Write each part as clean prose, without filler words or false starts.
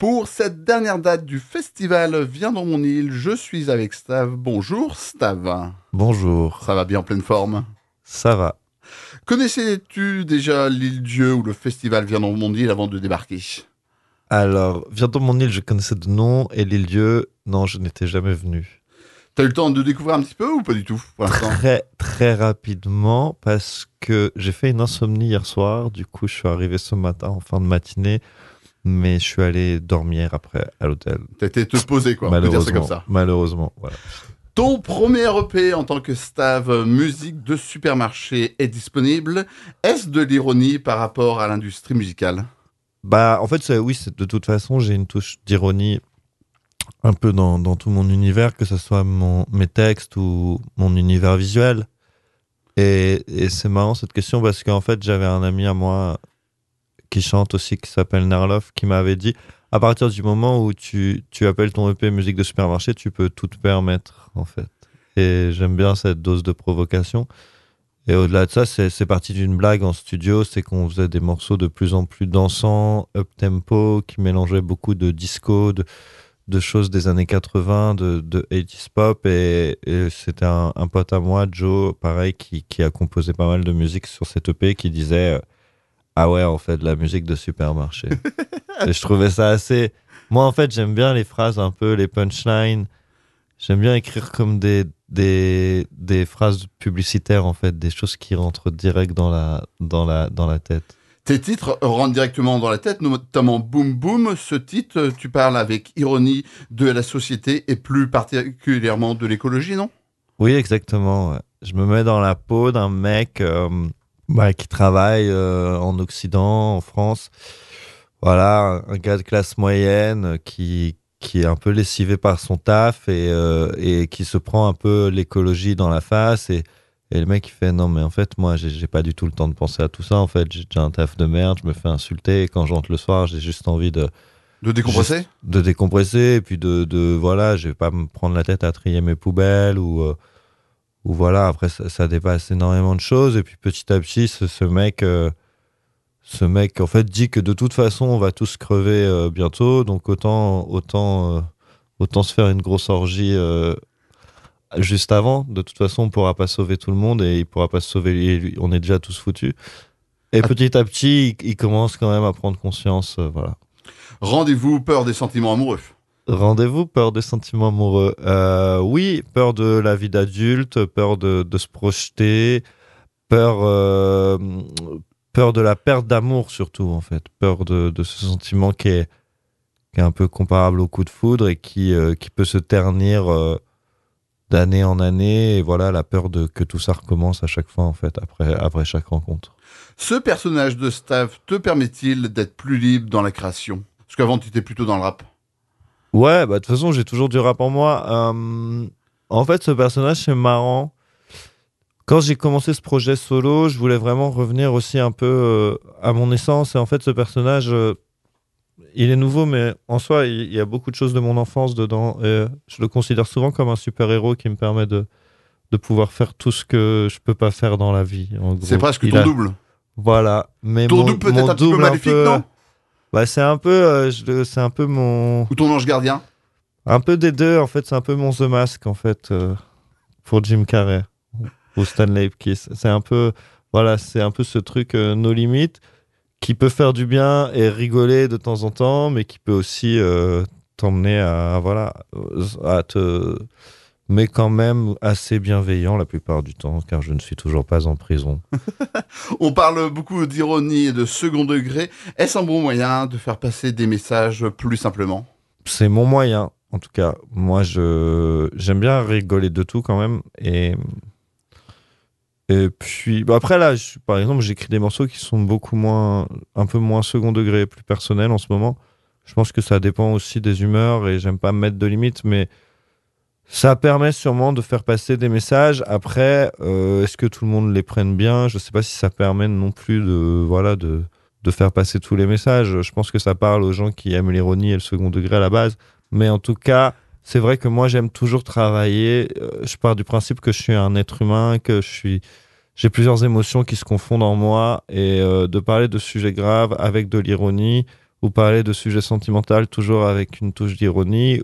Pour cette dernière date du festival Viens dans mon île, je suis avec Stav. Bonjour Stav. Bonjour, Ça va bien en pleine forme? ça va. Connaissais-tu déjà l'île Dieu ou le festival Viens dans mon île avant de débarquer? Alors, viens dans mon île, je connaissais de nom, et l'île-dieu, non, je n'étais jamais venu. T'as eu le temps de découvrir un petit peu ou pas du tout pour l'instant? Très, très rapidement, parce que j'ai fait une insomnie hier soir, du coup, je suis arrivé ce matin en fin de matinée, mais je suis allé dormir après à l'hôtel. T'as été te poser quoi, on peut dire ça comme Malheureusement, ça. malheureusement, voilà. Ton premier EP en tant que Stav musique de supermarché est disponible. Est-ce de l'ironie par rapport à l'industrie musicale? Bah, en fait, oui, de toute façon, j'ai une touche d'ironie un peu dans tout mon univers, que ce soit mes textes ou mon univers visuel. Et c'est marrant cette question parce qu'en fait, j'avais un ami à moi qui chante aussi, qui s'appelle Nerloff, qui m'avait dit à partir du moment où tu appelles ton EP musique de supermarché, tu peux tout te permettre, en fait. Et j'aime bien cette dose de provocation. Et au-delà de ça, c'est parti d'une blague en studio, c'est qu'on faisait des morceaux de plus en plus dansants, up-tempo, qui mélangeaient beaucoup de disco, de choses des années 80, de 80s pop. Et c'était un pote à moi, Joe, pareil, qui a composé pas mal de musique sur cette EP, qui disait ah ouais, on fait de la musique de supermarché. Et je trouvais ça assez... Moi, en fait, j'aime bien les phrases un peu, les punchlines. J'aime bien écrire comme des phrases publicitaires, en fait, des choses qui rentrent direct dans la tête. Tes titres rentrent directement dans la tête, notamment Boom Boom. Ce titre, tu parles avec ironie de la société et plus particulièrement de l'écologie, non? Oui, exactement. Ouais. Je me mets dans la peau d'un mec qui travaille en Occident, en France. Voilà, un gars de classe moyenne qui est un peu lessivé par son taf et qui se prend un peu l'écologie dans la face. Et le mec, il fait non, mais en fait, moi, j'ai pas du tout le temps de penser à tout ça. En fait, j'ai déjà un taf de merde, je me fais insulter. Et quand je rentre le soir, j'ai juste envie De décompresser? de décompresser. Et puis voilà, je vais pas me prendre la tête à trier mes poubelles ou voilà. Après, ça dépasse énormément de choses. Et puis petit à petit, ce mec, en fait, dit que de toute façon, on va tous crever bientôt, donc autant se faire une grosse orgie juste avant. De toute façon, on pourra pas sauver tout le monde et il pourra pas se sauver lui. On est déjà tous foutus. Et Ah, petit à petit, il commence quand même à prendre conscience. Voilà. rendez-vous, peur des sentiments amoureux. Rendez-vous, peur des sentiments amoureux. Oui, peur de la vie d'adulte, peur de se projeter, peur, peur de la perte d'amour surtout, en fait. Peur de ce sentiment qui est un peu comparable au coup de foudre et qui peut se ternir d'année en année. Et voilà, la peur que tout ça recommence à chaque fois, en fait, après chaque rencontre. Ce personnage de Stav te permet-il d'être plus libre dans la création? Parce qu'avant, tu étais plutôt dans le rap. Ouais, bah de toute façon, j'ai toujours du rap en moi. En fait, ce personnage, c'est marrant. Quand j'ai commencé ce projet solo, je voulais vraiment revenir aussi un peu à mon essence. Et en fait, ce personnage, il est nouveau, mais en soi, il y a beaucoup de choses de mon enfance dedans. Et je le considère souvent comme un super-héros qui me permet de pouvoir faire tout ce que je peux pas faire dans la vie. En C'est gros, presque ton double. voilà. Mais Ton double peut-être mon un petit peu double un maléfique, peu, non? bah, c'est un peu, c'est un peu Ou ton ange gardien? un peu des deux. En fait, c'est un peu mon The Mask en fait pour Jim Carrey ou Stanley Ipkiss. C'est un peu, voilà, c'est un peu ce truc no limite qui peut faire du bien et rigoler de temps en temps, mais qui peut aussi t'emmener voilà, à te... Mais quand même assez bienveillant la plupart du temps, car je ne suis toujours pas en prison. On parle beaucoup d'ironie et de second degré. Est-ce un bon moyen de faire passer des messages plus simplement? C'est mon moyen, en tout cas. Moi, j'aime bien rigoler de tout quand même. Et puis, bah après là, par exemple, j'écris des morceaux qui sont un peu moins second degré, plus personnels en ce moment. Je pense que ça dépend aussi des humeurs et j'aime pas me mettre de limites, mais ça permet sûrement de faire passer des messages. Après, est-ce que tout le monde les prenne bien? Je sais pas si ça permet non plus de faire passer tous les messages. Je pense que ça parle aux gens qui aiment l'ironie et le second degré à la base. Mais en tout cas, c'est vrai que moi, j'aime toujours travailler. Je pars du principe que je suis un être humain, j'ai plusieurs émotions qui se confondent en moi et de parler de sujets graves avec de l'ironie ou parler de sujets sentimentaux toujours avec une touche d'ironie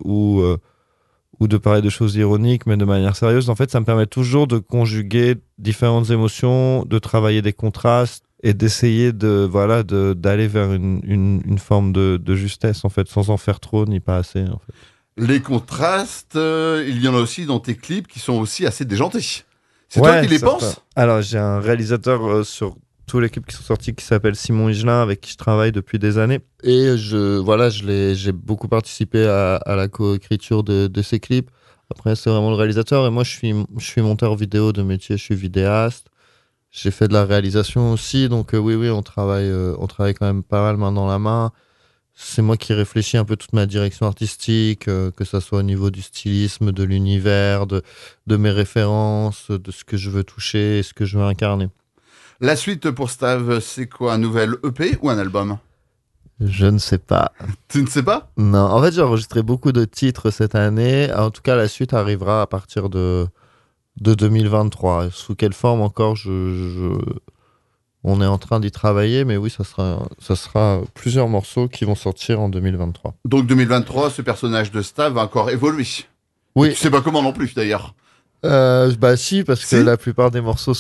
ou de parler de choses ironiques mais de manière sérieuse. En fait, ça me permet toujours de conjuguer différentes émotions, de travailler des contrastes et d'essayer d'aller vers une forme de justesse en fait, sans en faire trop ni pas assez en fait. Les contrastes, il y en a aussi dans tes clips qui sont aussi assez déjantés. C'est toi Ouais, qui les certain. penses? Alors, j'ai un réalisateur sur tous les clips qui sont sortis qui s'appelle Simon Higelin, avec qui je travaille depuis des années. Et j'ai beaucoup participé à la coécriture de ces clips. Après, c'est vraiment le réalisateur. Et moi, je suis monteur vidéo de métier, je suis vidéaste. J'ai fait de la réalisation aussi. Donc, oui, on travaille quand même pas mal main dans la main. C'est moi qui réfléchis un peu toute ma direction artistique, que ça soit au niveau du stylisme, de l'univers, de mes références, de ce que je veux toucher et ce que je veux incarner. La suite pour Stav, c'est quoi? Un nouvel EP ou un album? Je ne sais pas. Tu ne sais pas? Non, en fait, j'ai enregistré beaucoup de titres cette année. En tout cas, la suite arrivera à partir de 2023. Sous quelle forme encore, on est en train d'y travailler, mais oui, ça sera plusieurs morceaux qui vont sortir en 2023. Donc 2023, ce personnage de Stav va encore évoluer. Et Oui, tu sais pas comment non plus d'ailleurs. bah si, parce que Si. la plupart des morceaux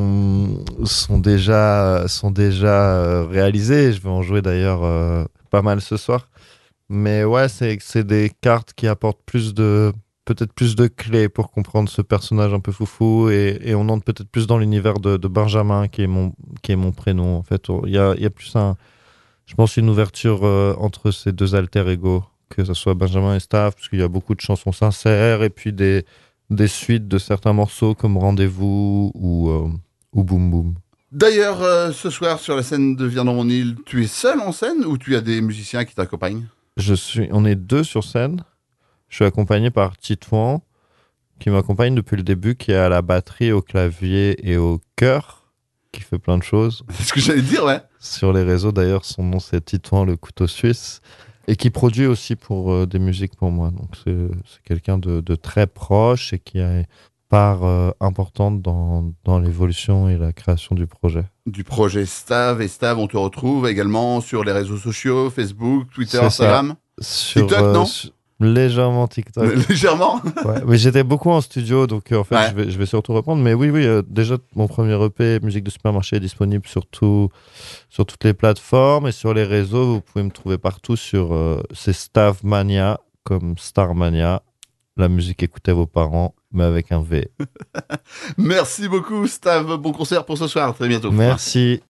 sont déjà réalisés. Je vais en jouer d'ailleurs pas mal ce soir. Mais ouais, c'est des cartes qui apportent peut-être plus de clés pour comprendre ce personnage un peu foufou et on entre peut-être plus dans l'univers de Benjamin qui est mon prénom. En fait, il y a plus je pense une ouverture entre ces deux alter ego, que ce soit Benjamin et Stav, parce qu'il y a beaucoup de chansons sincères et puis des suites de certains morceaux comme Rendez-vous ou Boum Boum. D'ailleurs, ce soir sur la scène de Viens dans mon île, tu es seul en scène ou tu as des musiciens qui t'accompagnent? On est deux sur scène. Je suis accompagné par Titouan, qui m'accompagne depuis le début, qui est à la batterie, au clavier et au chœur, qui fait plein de choses. C'est ce que j'allais dire, ouais. Sur les réseaux, d'ailleurs, son nom c'est Titouan le couteau suisse, et qui produit aussi pour des musiques pour moi. Donc c'est quelqu'un de très proche et qui a une part importante dans l'évolution et la création du projet. Du projet Stav. Et Stav, on te retrouve également sur les réseaux sociaux, Facebook, Twitter, C'est ça. Instagram. Sur, TikTok, non légèrement TikTok. Légèrement. Ouais, mais j'étais beaucoup en studio, donc en fait, Ouais. je vais surtout reprendre. Mais oui, déjà, mon premier EP, Musique de supermarché, est disponible sur toutes les plateformes et sur les réseaux. Vous pouvez me trouver partout c'est Stavmania, comme Starmania. La musique écoutez vos parents, mais avec un V. Merci beaucoup, Stav. Bon concert pour ce soir. À très bientôt. Merci.